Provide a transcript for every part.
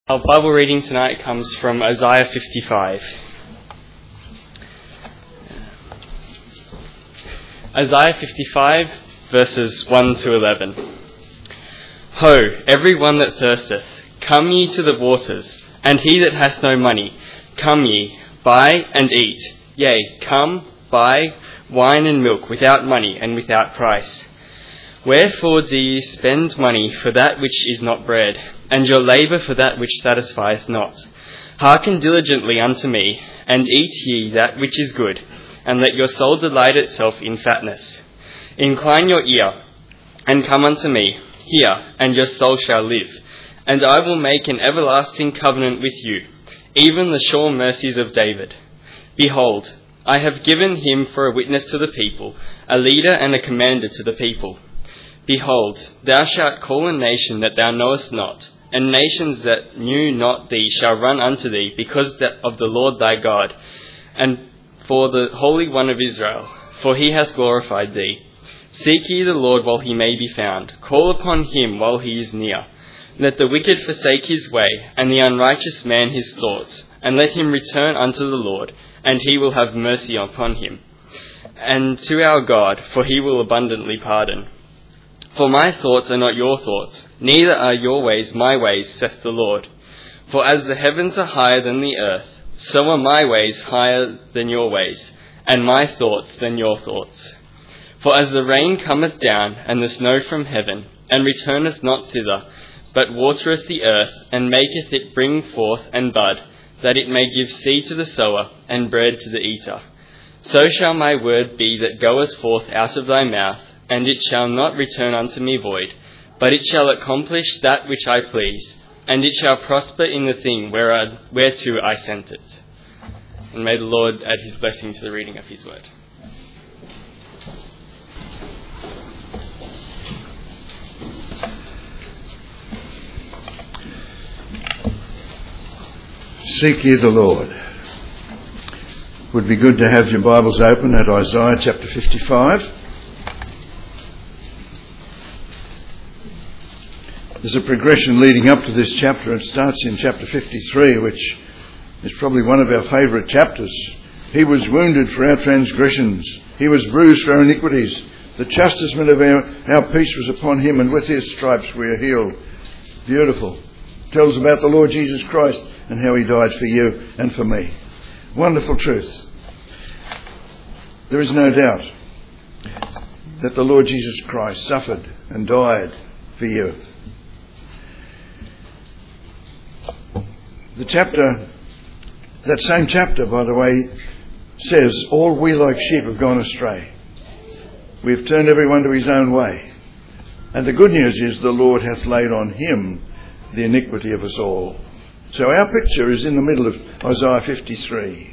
Our Bible reading tonight comes from Isaiah 55. Isaiah 55, verses 1 to 11. Ho, every one that thirsteth, come ye to the waters, and he that hath no money, come ye, buy and eat. Yea, come, buy wine and milk without money and without price. Wherefore do ye spend money for that which is not bread, and your labour for that which satisfieth not? Hearken diligently unto me, and eat ye that which is good, and let your soul delight itself in fatness. Incline your ear, and come unto me, hear, and your soul shall live. And I will make an everlasting covenant with you, even the sure mercies of David. Behold, I have given him for a witness to the people, a leader and a commander to the people. Behold, thou shalt call a nation that thou knowest not, and nations that knew not thee shall run unto thee, because of the Lord thy God, and for the Holy One of Israel, for he hath glorified thee. Seek ye the Lord while he may be found, call upon him while he is near. Let the wicked forsake his way, and the unrighteous man his thoughts, and let him return unto the Lord, and he will have mercy upon him, and to our God, for he will abundantly pardon. For my thoughts are not your thoughts, neither are your ways my ways, saith the Lord. For as the heavens are higher than the earth, so are my ways higher than your ways, and my thoughts than your thoughts. For as the rain cometh down, and the snow from heaven, and returneth not thither, but watereth the earth, and maketh it bring forth and bud, that it may give seed to the sower, and bread to the eater, so shall my word be that goeth forth out of thy mouth, and it shall not return unto me void, but it shall accomplish that which I please, and it shall prosper in the thing whereto I sent it. And may the Lord add his blessing to the reading of his word. Seek ye the Lord. Would be good to have your Bibles open at Isaiah chapter 55. There's a progression leading up to this chapter. It starts in chapter 53, which is probably one of our favourite chapters. He was wounded for our transgressions. He was bruised for our iniquities. The chastisement of our peace was upon him, and with his stripes we are healed. Beautiful. Tells about the Lord Jesus Christ and how he died for you and for me. Wonderful truth. There is no doubt that the Lord Jesus Christ suffered and died for you. That same chapter, by the way, says, all we like sheep have gone astray. We have turned everyone to his own way. And the good news is the Lord hath laid on him the iniquity of us all. So our picture is in the middle of Isaiah 53.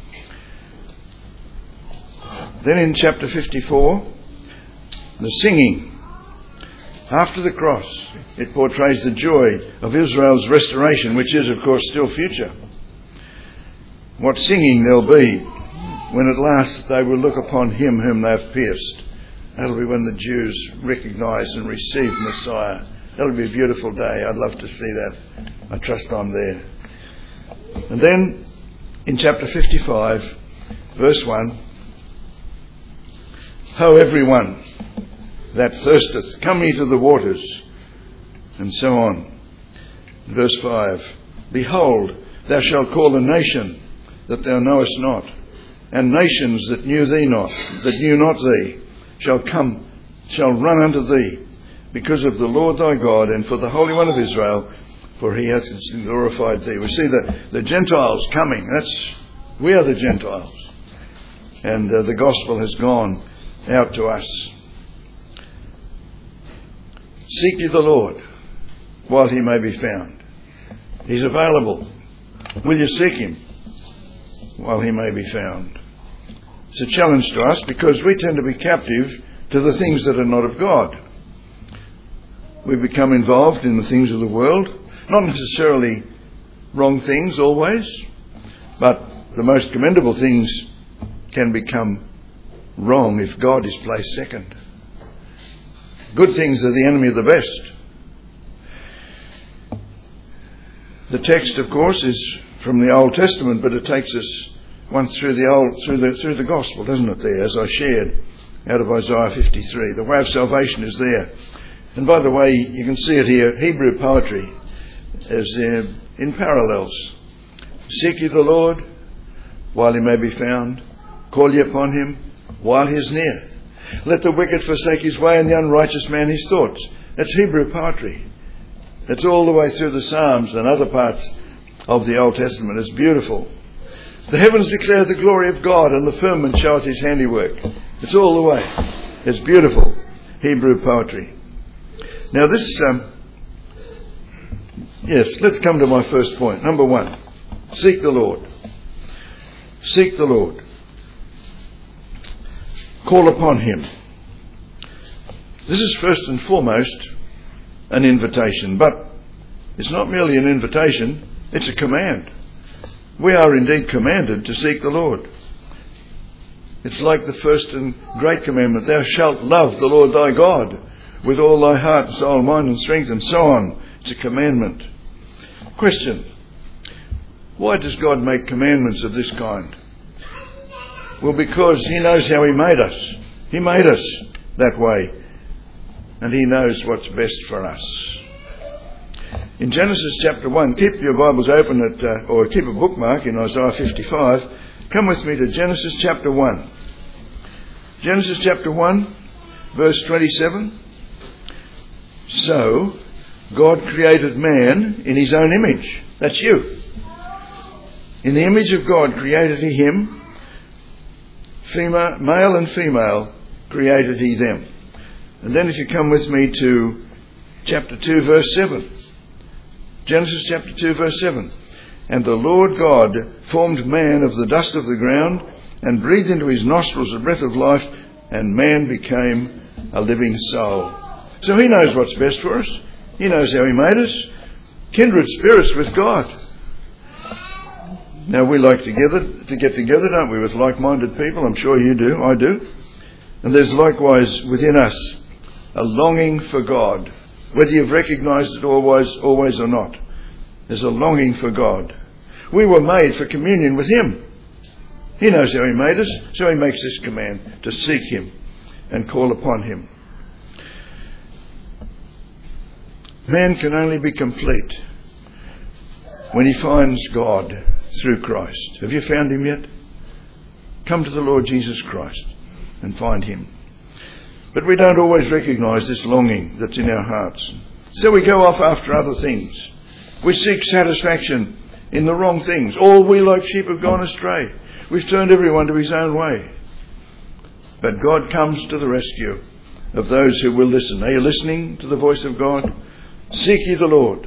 Then in chapter 54, the singing. After the cross, it portrays the joy of Israel's restoration, which is, of course, still future. What singing there'll be when at last they will look upon him whom they've pierced. That'll be when the Jews recognise and receive Messiah. That'll be a beautiful day. I'd love to see that. I trust I'm there. And then in chapter 55, verse 1, Ho, everyone that thirsteth, come ye to the waters, and so on. Verse 5, Behold, thou shalt call a nation that thou knowest not, and nations that knew not thee, shall run unto thee, because of the Lord thy God, and for the Holy One of Israel, for he hath glorified thee. We see the Gentiles coming. We are the Gentiles. And the gospel has gone out to us. Seek ye the Lord while he may be found. He's available. Will you seek him while he may be found? It's a challenge to us because we tend to be captive to the things that are not of God. We become involved in the things of the world, not necessarily wrong things always, but the most commendable things can become wrong if God is placed second. Good things are the enemy of the best. The text, of course, is from the Old Testament, but it takes us once through the Gospel, doesn't it? There, as I shared out of Isaiah 53, the way of salvation is there. And by the way, you can see it here. Hebrew poetry is in parallels. Seek ye the Lord while he may be found. Call ye upon him while he is near. Let the wicked forsake his way and the unrighteous man his thoughts. That's Hebrew poetry. It's all the way through the Psalms and other parts of the Old Testament. It's beautiful. The heavens declare the glory of God, and the firmament showeth his handiwork. It's all the way. It's beautiful Hebrew poetry. Now this, let's come to my first point. Number one, seek the Lord. Seek the Lord. Call upon him. This is first and foremost an invitation, but it's not merely an invitation, it's a command. We are indeed commanded to seek the Lord. It's like the first and great commandment, thou shalt love the Lord thy God with all thy heart and soul, mind and strength, and so on. It's a commandment. Question: why does God make commandments of this kind? Well, because he knows how he made us. He made us that way, and he knows what's best for us. In Genesis chapter 1, keep your Bibles open or keep a bookmark in Isaiah 55. Come with me to Genesis chapter 1. Genesis chapter 1, verse 27. So, God created man in his own image. That's you. In the image of God created he him. Male and female created he them. And then if you come with me to chapter 2, verse 7. Genesis chapter 2, verse 7. And the Lord God formed man of the dust of the ground and breathed into his nostrils the breath of life, and man became a living soul. So he knows what's best for us. He knows how he made us. Kindred spirits with God. Now we like to get together, don't we, with like-minded people? I'm sure you do. I do. And there's likewise within us a longing for God. Whether you've recognised it always or not, there's a longing for God. We were made for communion with him. He knows how he made us, so he makes this command to seek him and call upon him. Man can only be complete when he finds God through Christ. Have you found him yet? Come to the Lord Jesus Christ and find him. But we don't always recognise this longing that's in our hearts. So we go off after other things. We seek satisfaction in the wrong things. All we like sheep have gone astray. We've turned everyone to his own way. But God comes to the rescue of those who will listen. Are you listening to the voice of God? Seek ye the Lord.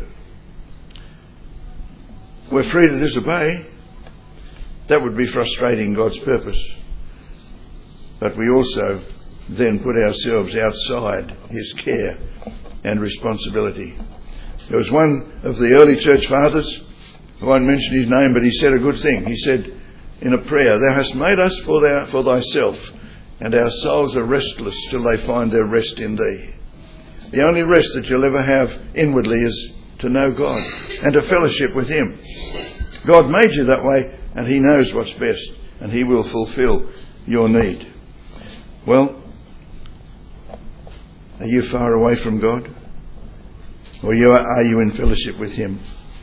We're free to disobey. That would be frustrating God's purpose. But we also then put ourselves outside his care and responsibility. There was one of the early church fathers, I won't mention his name, but he said a good thing. He said in a prayer, thou hast made us for thyself, and our souls are restless till they find their rest in thee. The only rest that you'll ever have inwardly is to know God and to fellowship with him. God made you that way, and he knows what's best, and he will fulfill your need. Well, are you far away from God? Or are you in fellowship with him?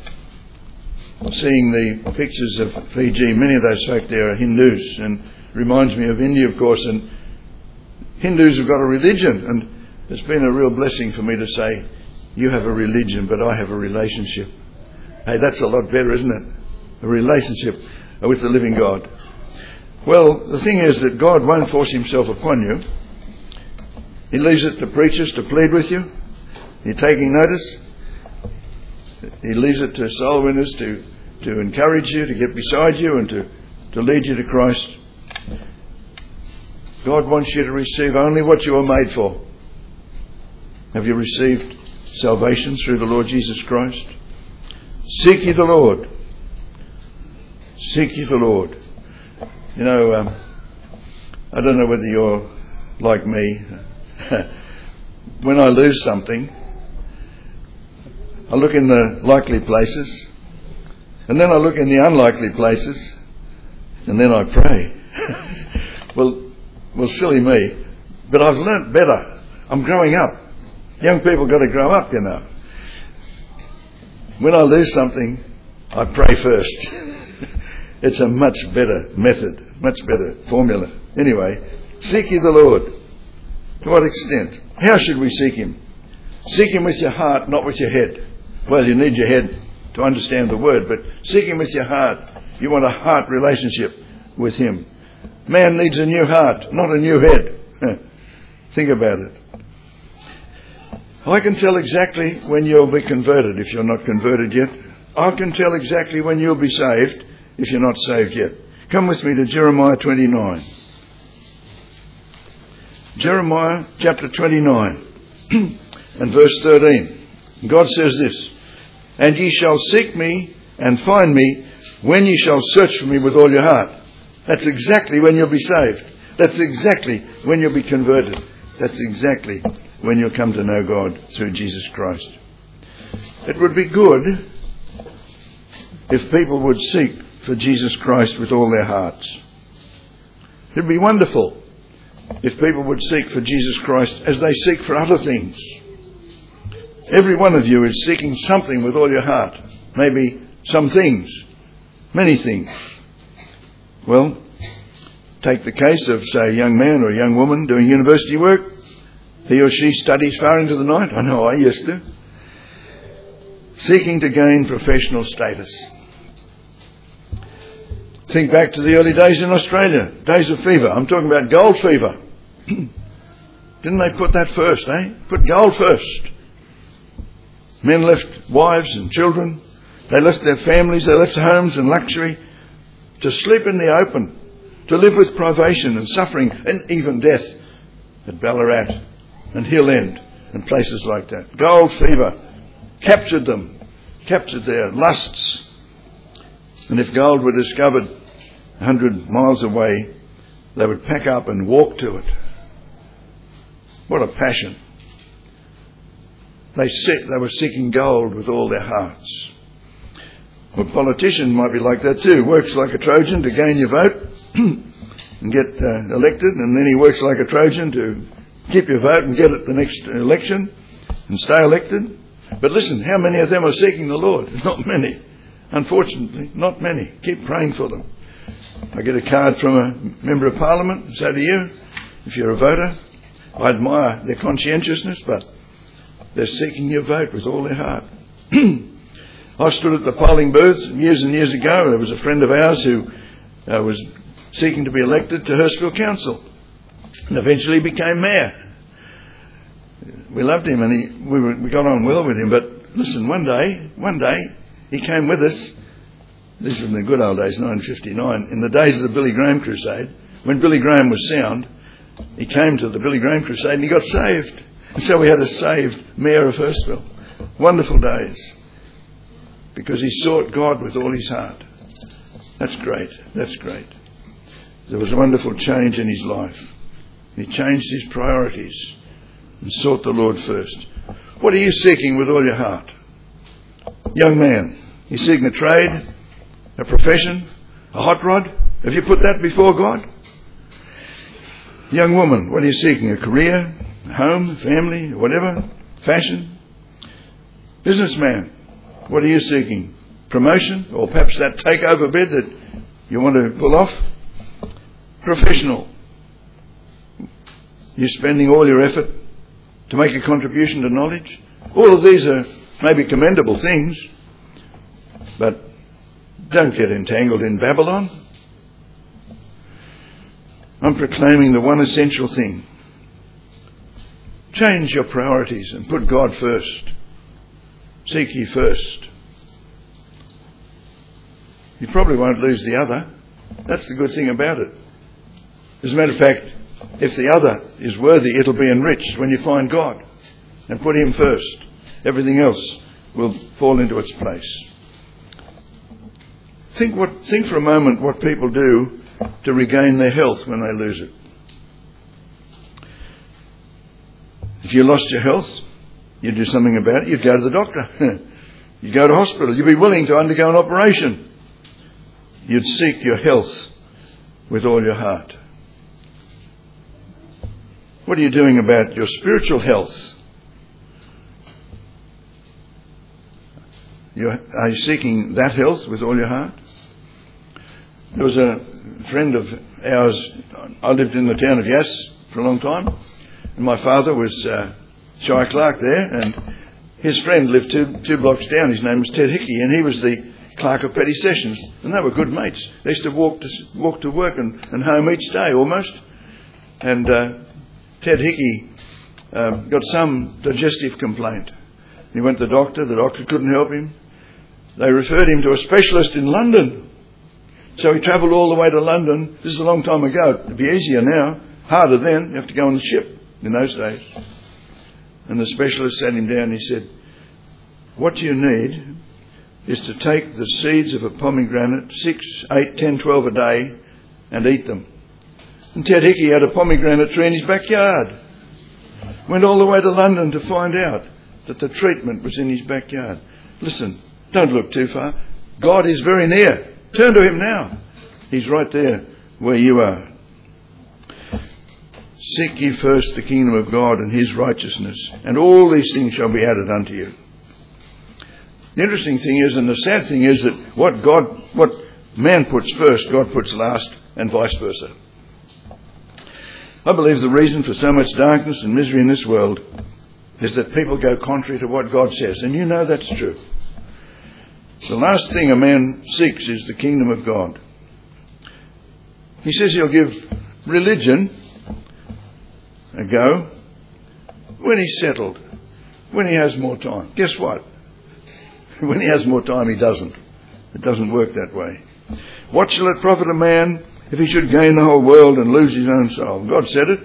Seeing the pictures of Fiji, many of those folk there are Hindus, and reminds me of India, of course, and Hindus have got a religion, and it's been a real blessing for me to say, you have a religion, but I have a relationship. Hey, that's a lot better, isn't it? A relationship with the living God. Well, the thing is that God won't force himself upon you. He leaves it to preachers to plead with you. You're taking notice. He leaves it to soul winners to encourage you, to get beside you, and to lead you to Christ. God wants you to receive only what you are made for. Have you received salvation through the Lord Jesus Christ? Seek ye the Lord. Seek ye the Lord. You know, I don't know whether you're like me. When I lose something, I look in the likely places And then I look in the unlikely places, and then I pray. Well, silly me. But I've learnt better. I'm growing up. Young people got to grow up, you know. When I lose something, I pray first. It's a much better method, much better formula. Anyway, seek ye the Lord. To what extent? How should we seek Him? Seek Him with your heart, not with your head. Well, you need your head to understand the word, but seek Him with your heart. You want a heart relationship with Him. Man needs a new heart, not a new head. Think about it. I can tell exactly when you'll be converted if you're not converted yet. I can tell exactly when you'll be saved if you're not saved yet. Come with me to Jeremiah 29. Jeremiah chapter 29 and verse 13. God says this, "And ye shall seek me and find me when ye shall search for me with all your heart." That's exactly when you'll be saved. That's exactly when you'll be converted. That's exactly when you'll come to know God through Jesus Christ. It would be good if people would seek for Jesus Christ with all their hearts. It would be wonderful if people would seek for Jesus Christ as they seek for other things. Every one of you is seeking something with all your heart. Maybe some things, many things. Well, take the case of, say, a young man or a young woman doing university work. He or she studies far into the night. I know I used to. Seeking to gain professional status. Think back to the early days in Australia. Days of fever. I'm talking about gold fever. Didn't they put that first, eh? Put gold first. Men left wives and children. They left their families. They left homes and luxury to sleep in the open, to live with privation and suffering and even death at Ballarat and Hill End and places like that. Gold fever captured them, captured their lusts. And if gold were discovered 100 miles away, they would pack up and walk to it. What a passion. They were seeking gold with all their hearts. Well, a politician might be like that too. Works like a Trojan to gain your vote and get elected, and then he works like a Trojan to keep your vote and get it the next election and stay elected. But listen, how many of them are seeking the Lord? Not many. Unfortunately, not many. Keep praying for them. I get a card from a member of Parliament, so do you, if you're a voter. I admire their conscientiousness, but they're seeking your vote with all their heart. I stood at the polling booth years and years ago. There was a friend of ours who was seeking to be elected to Hurstville Council and eventually became mayor. We loved him and we got on well with him. But listen, one day he came with us. This was in the good old days, 1959, in the days of the Billy Graham Crusade. When Billy Graham was sound, he came to the Billy Graham Crusade and he got saved. And so we had a saved mayor of Hurstville. Wonderful days. Because he sought God with all his heart. That's great. That's great. There was a wonderful change in his life. He changed his priorities and sought the Lord first. What are you seeking with all your heart? Young man, you seeking a trade, a profession, a hot rod? Have you put that before God? Young woman, what are you seeking? A career, a home, family, whatever? Fashion? Businessman, what are you seeking? Promotion? Or perhaps that takeover bid that you want to pull off? Professional. You're spending all your effort to make a contribution to knowledge. All of these are maybe commendable things, but don't get entangled in Babylon. I'm proclaiming the one essential thing. Change your priorities and put God first. Seek ye first. You probably won't lose the other. That's the good thing about it. As a matter of fact, if the other is worthy, it'll be enriched when you find God and put Him first. Everything else will fall into its place. Think for a moment what people do to regain their health when they lose it. If you lost your health, you'd do something about it. You'd go to the doctor. You'd go to hospital. You'd be willing to undergo an operation. You'd seek your health with all your heart. What are you doing about your spiritual health? Are you seeking that health with all your heart? There was a friend of ours. I lived in the town of Yass for a long time, and my father was Shire Clerk there, and his friend lived two blocks down. His name was Ted Hickey, and he was the clerk of Petty Sessions, and they were good mates. They used to walk to work and home each day almost. And Ted Hickey got some digestive complaint. He went to the doctor couldn't help him. They referred him to a specialist in London. So he travelled all the way to London. This is a long time ago. It'd be easier now. Harder then. You have to go on the ship in those days. And the specialist sat him down and he said, what you need is to take the seeds of a pomegranate, 6, 8, 10, 12 a day, and eat them. And Ted Hickey had a pomegranate tree in his backyard. Went all the way to London to find out that the treatment was in his backyard. Listen, don't look too far. God is very near. Turn to him now. He's right there where you are. Seek ye first the kingdom of God and his righteousness, and all these things shall be added unto you. The interesting thing is, and the sad thing is, that what man puts first, God puts last, and vice versa. I believe the reason for so much darkness and misery in this world is that people go contrary to what God says, and you know that's true. The last thing a man seeks is the kingdom of God. He says he'll give religion a go when he's settled, when he has more time. Guess what? When he has more time, he doesn't. It doesn't work that way. What shall it profit a man if he should gain the whole world and lose his own soul? God said it.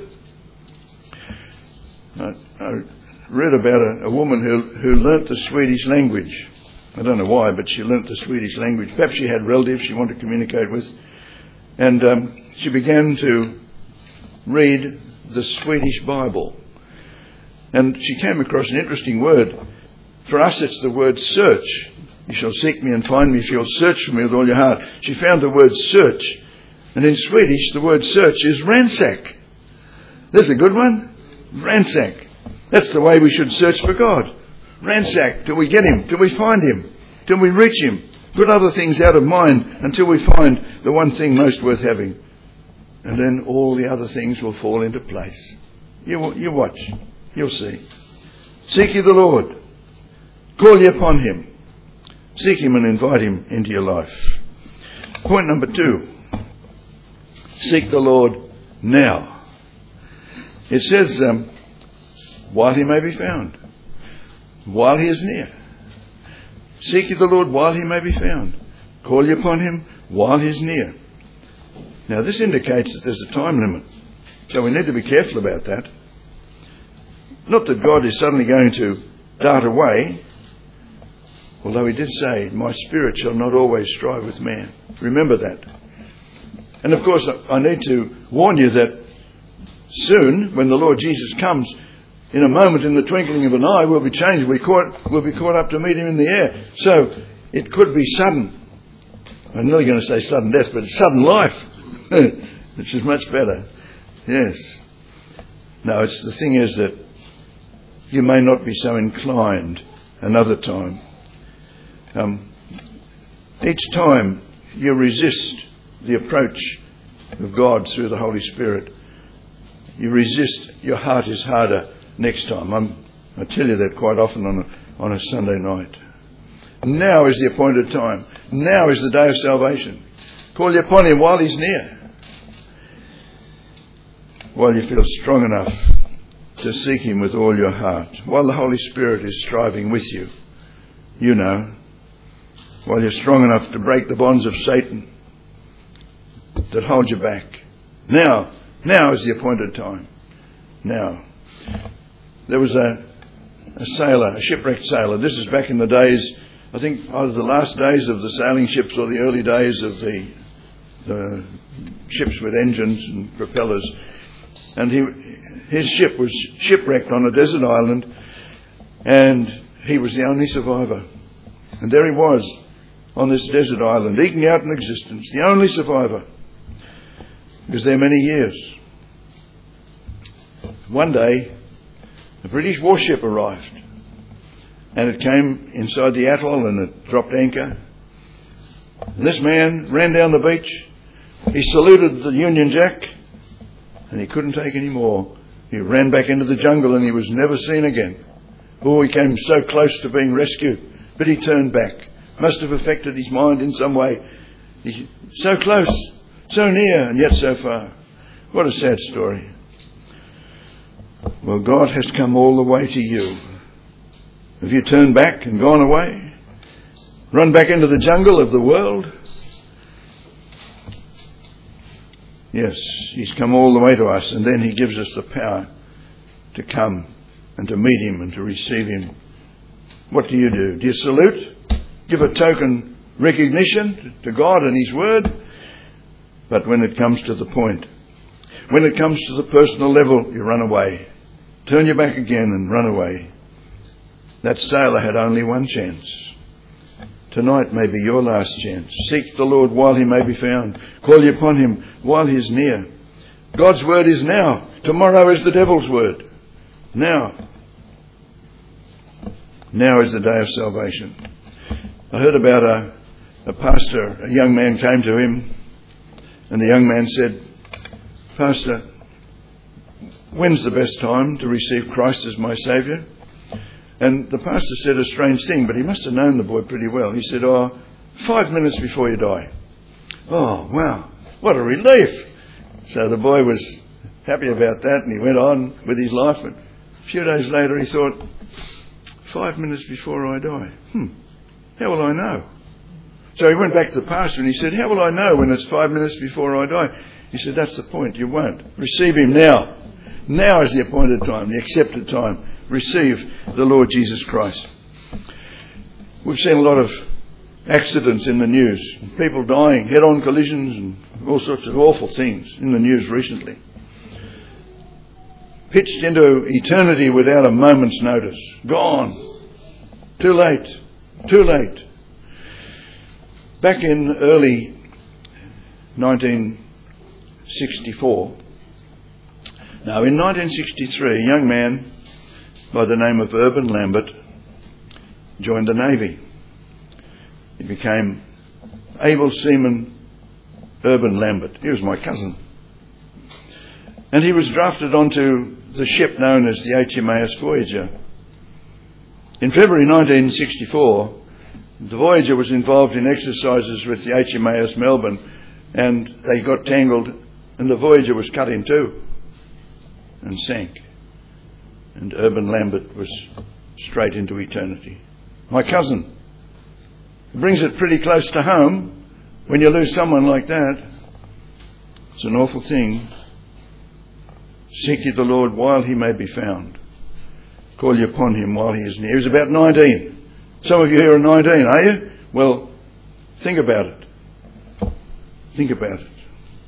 I read about a woman who learnt the Swedish language. I don't know why, but she learnt the Swedish language. Perhaps she had relatives she wanted to communicate with. And she began to read the Swedish Bible. And she came across an interesting word. For us it's the word search. You shall seek me and find me if you'll search for me with all your heart. She found the word search. And in Swedish the word search is ransack. There's a good one. Ransack. That's the way we should search for God. Ransack till we get him, till we find him, till we reach him. Put other things out of mind until we find the one thing most worth having. And then all the other things will fall into place. You watch. You'll see. Seek ye the Lord. Call ye upon him. Seek him and invite him into your life. Point number 2. Seek the Lord now. It says, while he may be found. While he is near. Seek ye the Lord while he may be found. Call ye upon him while he is near. Now this indicates that there's a time limit. So we need to be careful about that. Not that God is suddenly going to dart away. Although he did say, my spirit shall not always strive with man. Remember that. And of course I need to warn you that soon, when the Lord Jesus comes, in a moment, in the twinkling of an eye, we'll be changed. We'll be caught up to meet him in the air. So it could be sudden. I'm nearly going to say sudden death, but it's sudden life. Which is much better. Yes. No, the thing is that you may not be so inclined another time. Each time you resist the approach of God through the Holy Spirit, you resist, your heart is harder next time. I tell you that quite often on a Sunday night. Now is the appointed time. Now is the day of salvation. Call ye upon him while he's near. While you feel strong enough to seek him with all your heart. While the Holy Spirit is striving with you. You know. While you're strong enough to break the bonds of Satan that hold you back. Now is the appointed time. Now. There was a sailor, a shipwrecked sailor. This is back in the days, I think either the last days of the sailing ships or the early days of the ships with engines and propellers. And his ship was shipwrecked on a desert island, and he was the only survivor. And there he was on this desert island, eking out an existence, the only survivor. He was there many years. One day, a British warship arrived, and it came inside the atoll and it dropped anchor. And this man ran down the beach. He saluted the Union Jack, and he couldn't take any more. He ran back into the jungle and he was never seen again. Oh, he came so close to being rescued, but he turned back. Must have affected his mind in some way. He's so close, so near, and yet so far. What a sad story. Well, God has come all the way to you. Have you turned back and gone away? Run back into the jungle of the world? Yes, he's come all the way to us, and then he gives us the power to come and to meet him and to receive him. What do? Do you salute? Give a token recognition to God and his word? But when it comes to the point, when it comes to the personal level, you run away. Turn your back again and run away. That sailor had only one chance. Tonight may be your last chance. Seek the Lord while he may be found. Call upon him while he is near. God's word is now. Tomorrow is the devil's word. Now. Now is the day of salvation. I heard about a pastor. A young man came to him, and the young man said, "Pastor, when's the best time to receive Christ as my Saviour?" And the pastor said a strange thing, but he must have known the boy pretty well. He said, 5 minutes before you die. Oh, wow, what a relief. So the boy was happy about that, and he went on with his life. But a few days later he thought, 5 minutes before I die, how will I know? So he went back to the pastor and he said, how will I know when it's 5 minutes before I die? He said, that's the point, you won't. Receive him now. Now is the appointed time, the accepted time. Receive the Lord Jesus Christ. We've seen a lot of accidents in the news. People dying, head-on collisions and all sorts of awful things in the news recently. Pitched into eternity without a moment's notice. Gone. Too late. Too late. Back in early 1964, in 1963, a young man by the name of Urban Lambert joined the Navy. He became Able Seaman Urban Lambert. He was my cousin. And he was drafted onto the ship known as the HMAS Voyager. In February 1964, the Voyager was involved in exercises with the HMAS Melbourne, and they got tangled, and the Voyager was cut in two and sank. And Urban Lambert was straight into eternity. My cousin. It brings it pretty close to home when you lose someone like that. It's an awful thing. Seek ye the Lord while he may be found. Call ye upon him while he is near. He was about 19. Some of you here are 19, are you? Well, think about it. Think about it.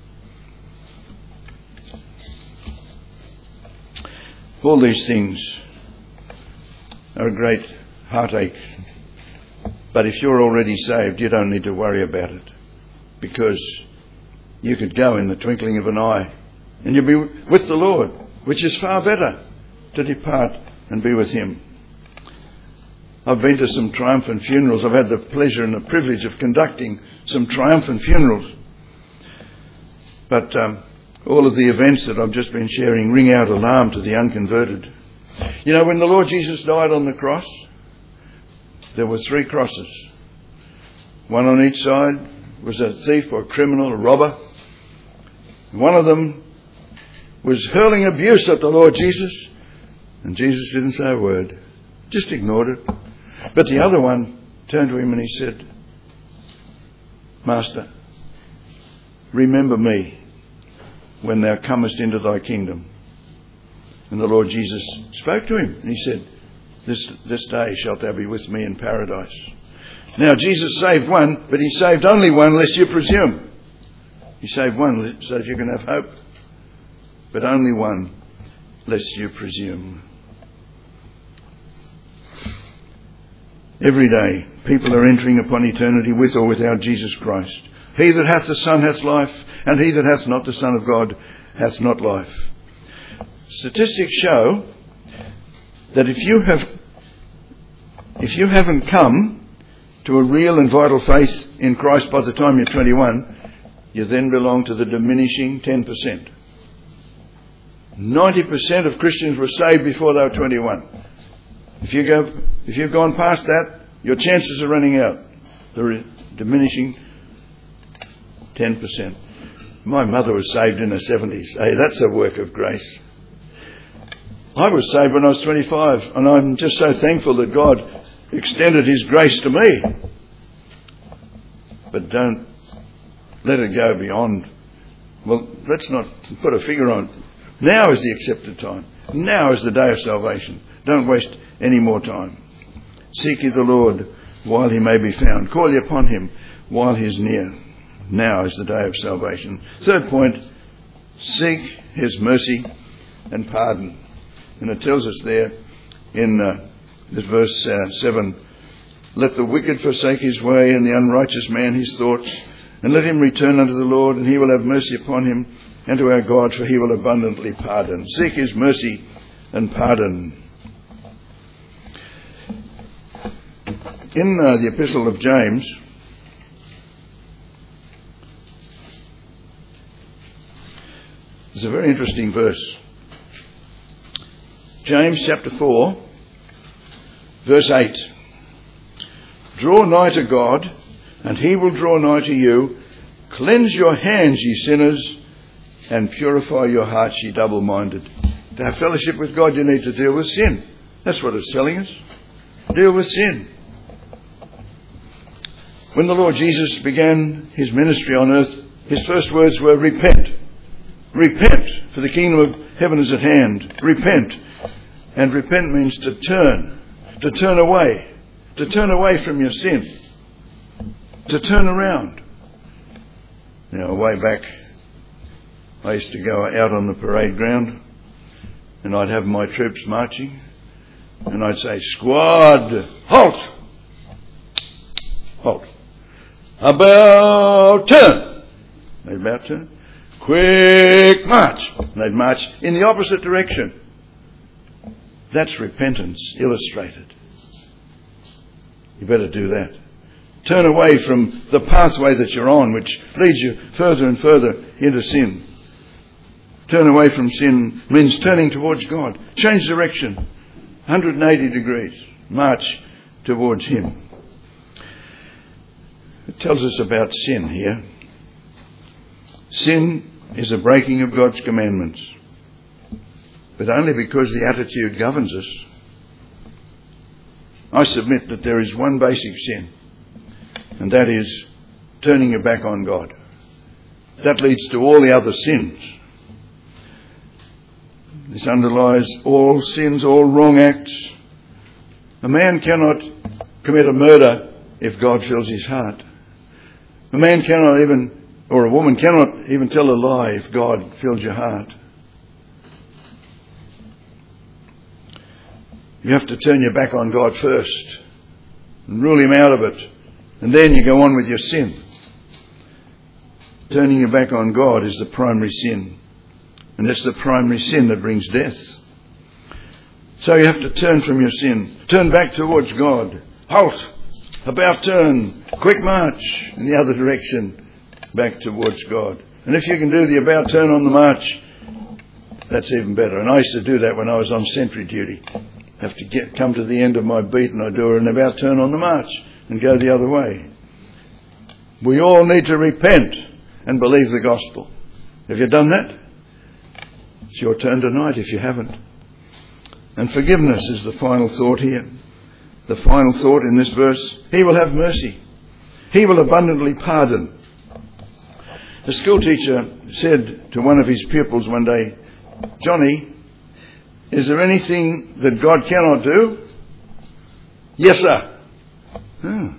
All these things are a great heartache. But if you're already saved, you don't need to worry about it. Because you could go in the twinkling of an eye and you'll be with the Lord, which is far better to depart and be with him. I've been to some triumphant funerals. I've had the pleasure and the privilege of conducting some triumphant funerals. But all of the events that I've just been sharing ring out alarm to the unconverted. You know, when the Lord Jesus died on the cross, there were 3 crosses. One on each side was a thief or a criminal, a robber. One of them was hurling abuse at the Lord Jesus, and Jesus didn't say a word, just ignored it. But the other one turned to him and he said, Master, remember me when thou comest into thy kingdom. And the Lord Jesus spoke to him and he said, this day shalt thou be with me in paradise. Now Jesus saved one, but he saved only one lest you presume. He saved one so that you can have hope, but only one lest you presume. Every day people are entering upon eternity with or without Jesus Christ. He that hath the Son hath life, and he that hath not the Son of God hath not life. Statistics show that if you haven't come to a real and vital faith in Christ by the time you're 21, you then belong to the diminishing 10%. 90% of Christians were saved before they were 21. If you've gone past that, your chances are running out. The diminishing 10%. My mother was saved in her 70s. Hey, that's a work of grace. I was saved when I was 25, and I'm just so thankful that God extended His grace to me. But don't let it go beyond. Well, let's not put a figure on it. Now is the accepted time. Now is the day of salvation. Don't waste any more time. Seek ye the Lord while He may be found. Call ye upon Him while He is near. Now is the day of salvation. Third point, seek His mercy and pardon. And it tells us there in this verse 7, let the wicked forsake his way and the unrighteous man his thoughts, and let him return unto the Lord, and He will have mercy upon him, and to our God, for He will abundantly pardon. Seek His mercy and pardon. In the Epistle of James, there's a very interesting verse. James chapter 4, verse 8. Draw nigh to God, and He will draw nigh to you. Cleanse your hands, ye sinners, and purify your hearts, ye double-minded. To have fellowship with God, you need to deal with sin. That's what it's telling us. Deal with sin. When the Lord Jesus began His ministry on earth, His first words were, repent. Repent, for the kingdom of heaven is at hand. Repent. And repent means to turn away from your sin, to turn around. Now, way back, I used to go out on the parade ground, and I'd have my troops marching, and I'd say, squad, halt! Halt. About turn. They'd about turn. Quick march. And they'd march in the opposite direction. That's repentance illustrated. You better do that. Turn away from the pathway that you're on, which leads you further and further into sin. Turn away from sin means turning towards God. Change direction. 180 degrees. March towards Him. It tells us about sin here. Sin is a breaking of God's commandments, but only because the attitude governs us. I submit that there is one basic sin, and that is turning your back on God. That leads to all the other sins. This underlies all sins, all wrong acts. A man cannot commit a murder if God fills his heart. A man cannot even, or a woman cannot even tell a lie if God fills your heart. You have to turn your back on God first and rule Him out of it, and then you go on with your sin. Turning your back on God is the primary sin, and it's the primary sin that brings death. So you have to turn from your sin, turn back towards God, halt, about turn, quick march in the other direction, back towards God. And if you can do the about turn on the march, that's even better. And I used to do that when I was on sentry duty. Have to come to the end of my beat, and I do an about turn on the march and go the other way. We all need to repent and believe the gospel. Have you done that? It's your turn tonight if you haven't. And forgiveness is the final thought here. The final thought in this verse. He will have mercy. He will abundantly pardon. A school teacher said to one of his pupils one day, Johnny, is there anything that God cannot do? Yes, sir. Oh.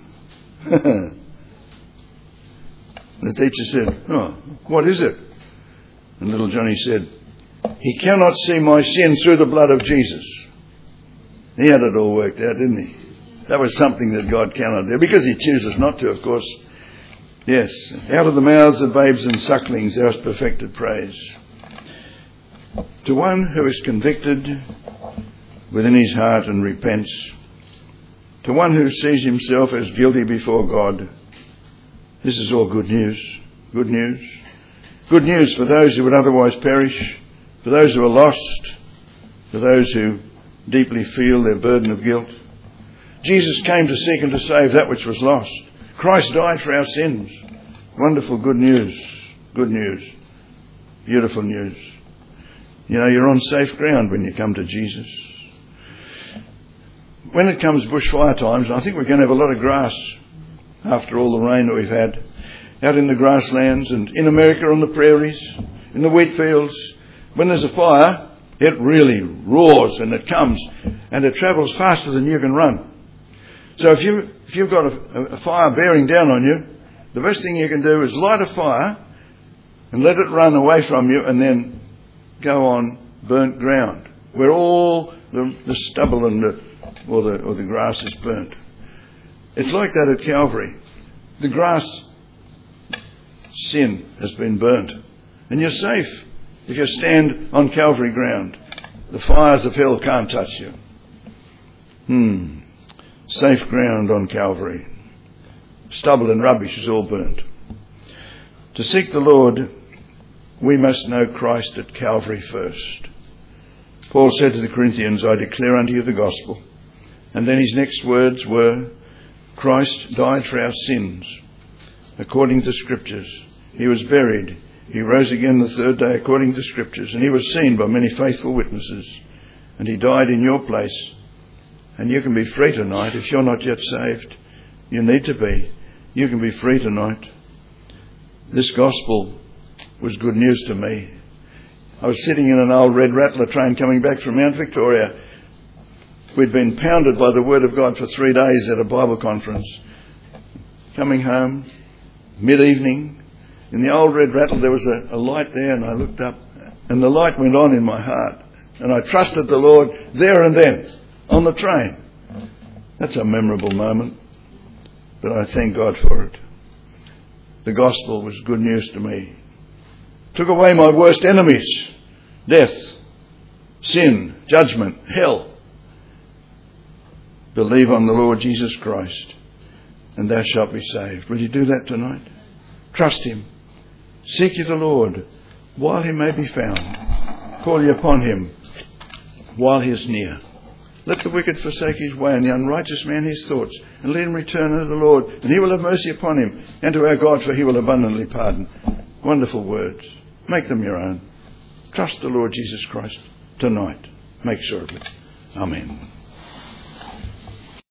The teacher said, oh, what is it? And little Johnny said, He cannot see my sin through the blood of Jesus. He had it all worked out, didn't he? That was something that God cannot do, because he chooses not to, of course. Yes, out of the mouths of babes and sucklings thou hast perfected praise. To one who is convicted within his heart and repents, to one who sees himself as guilty before God, this is all good news. Good news. Good news for those who would otherwise perish, for those who are lost, for those who deeply feel their burden of guilt. Jesus came to seek and to save that which was lost. Christ died for our sins. Wonderful good news. Good news. Beautiful news. You know, you're on safe ground when you come to Jesus. When it comes bushfire times, I think we're going to have a lot of grass after all the rain that we've had. Out in the grasslands and in America on the prairies, in the wheat fields. When there's a fire, it really roars and it comes and it travels faster than you can run. So if you've got a fire bearing down on you, the best thing you can do is light a fire and let it run away from you and then go on burnt ground where all the stubble and the grass is burnt. It's like that at Calvary. The grass, sin, has been burnt. And you're safe if you stand on Calvary ground. The fires of hell can't touch you. Safe ground on Calvary. Stubble and rubbish is all burnt. To seek the Lord, we must know Christ at Calvary first. Paul said to the Corinthians, I declare unto you the gospel. And then his next words were, Christ died for our sins, according to Scriptures. He was buried. He rose again the third day, according to Scriptures. And he was seen by many faithful witnesses. And he died in your place. And you can be free tonight. If you're not yet saved, you need to be. You can be free tonight. This gospel was good news to me. I was sitting in an old Red Rattler train coming back from Mount Victoria. We'd been pounded by the Word of God for 3 days at a Bible conference. Coming home, mid-evening, in the old Red Rattler there was a light there, and I looked up and the light went on in my heart. And I trusted the Lord there and then on the train. That's a memorable moment, but I thank God for it. The gospel was good news to me. Took away my worst enemies, death, sin, judgment, hell. Believe on the Lord Jesus Christ and thou shalt be saved. Will you do that tonight? Trust him. Seek ye the Lord while he may be found. Call ye upon him while he is near. Let the wicked forsake his way and the unrighteous man his thoughts, and let him return unto the Lord, and he will have mercy upon him, and to our God, for he will abundantly pardon. Wonderful words. Make them your own. Trust the Lord Jesus Christ tonight. Make sure of it. Amen.